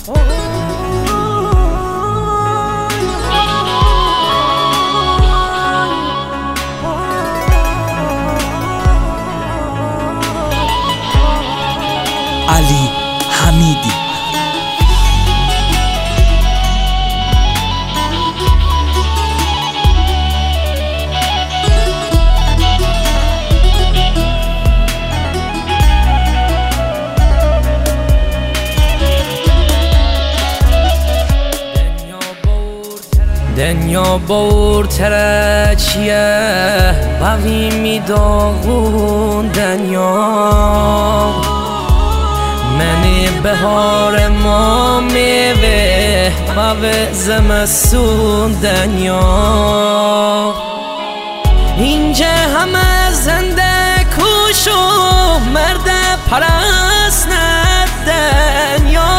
علی حمیدی. دنیا بورتره چیه باوی میداغون دنیا منی بهار ما میوه باوی زمستون دنیا اینجا همه زنده کوشو مرد پرست نه دنیا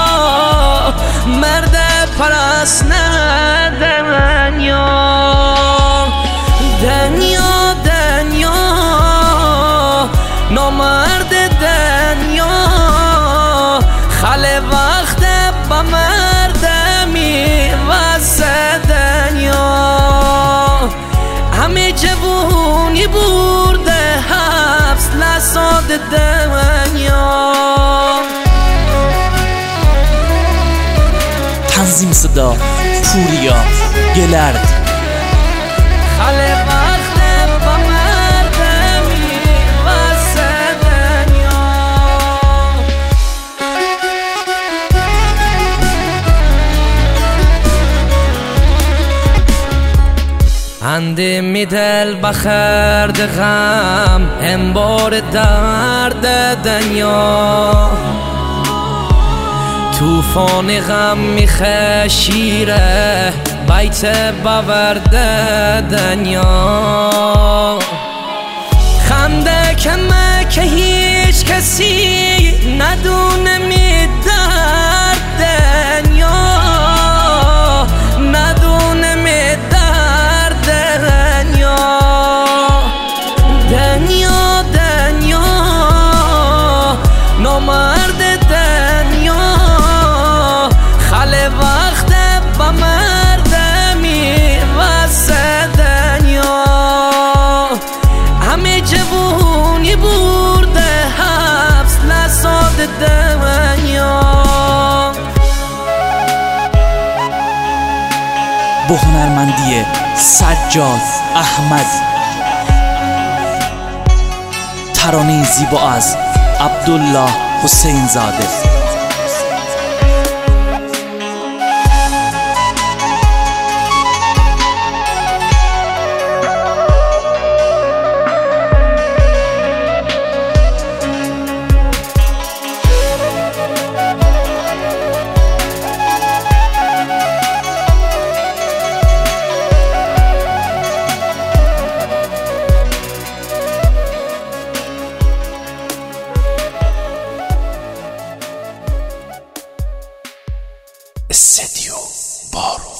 مرد پرست نه دنیا دنیا دنیا نامرد دنیا خاله وقت با مرد میوزه دنیا همه جوونی برده حبس لساد دنیا تنظیم صدا پوریا گلرد. خاله وقت با مرد میوزه دنیا اندی می دل بخرد غم انبار درد دنیا توفان غم میخه شیره بیت باورده دنیا خنده کمه که هیچ کسی ندونه میدرد دنیا ندونه میدرد دنیا دنیا دنیا نامرد دنیا خاله وقت با مرد میوزه دنیا همه جوونی برده حبس لساد دنیا با هنرمندی سجاد احمد. ترانه زیبا از عبدالله حسین زاده. استدیو بارو.